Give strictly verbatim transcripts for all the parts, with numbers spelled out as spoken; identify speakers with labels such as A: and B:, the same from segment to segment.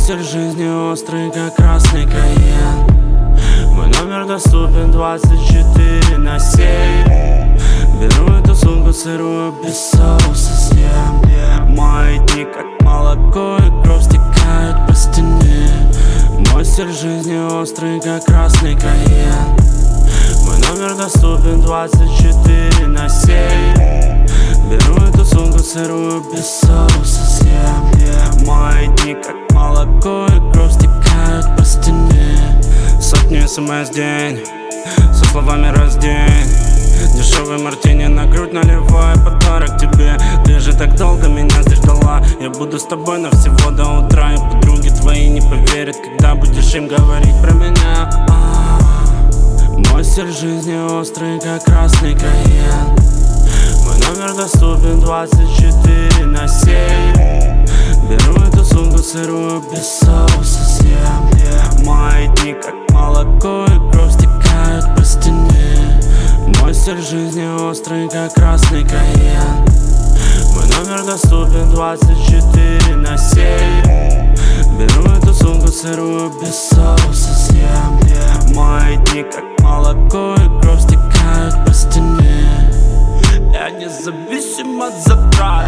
A: стиль жизни острый, как красный каен. Мой номер доступен двадцать четыре на семь. Беру эту сумку сырую, без соуса съем. Мои дни как молоко и кровь стекают по стене. Мой стиль жизни острый, как красный каен. Мой номер доступен двадцать четыре на семь. Беру эту сумку сырую, без соуса съем. Мои дни как молоко и кровь стекают по стене. Сотни смс в день, со словами раздень. Дешевый мартини на грудь наливай, подарок тебе. Ты же так долго меня здесь ждала. Я буду с тобой на всего до утра. И подруги твои не поверят, когда будешь им говорить про меня. Мой стиль жизни острый, как красный каен. Мой номер доступен двадцать четыре на семь. Беру эту сумку сырую, без соуса съем. Мои дни как молоко и кровь стекают по стене. Мой стиль жизни острый, как красный каен. Мой номер доступен двадцать четыре на семь. Беру эту сумку сырую, без соуса съем. Мои дни как молоко и кровь стекают по стене. Я независим от затрат.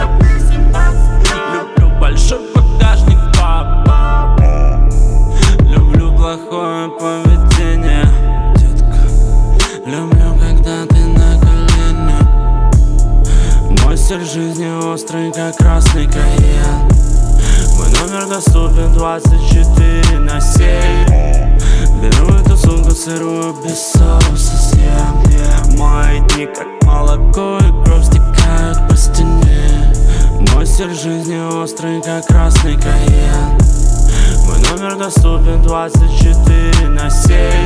A: Люблю большой багажник, папа. Люблю плохое поведение, детка. Люблю, когда ты на коленях. Мой стиль жизни острый, как красный каен. Мой номер доступен двадцать четыре на семь. Беру эту сумку сырую, без соуса съем. Мои дни как молоко и кровь стекают по стене. Мой стиль жизни острый, как красный каен. Мой номер доступен двадцать четыре на семь.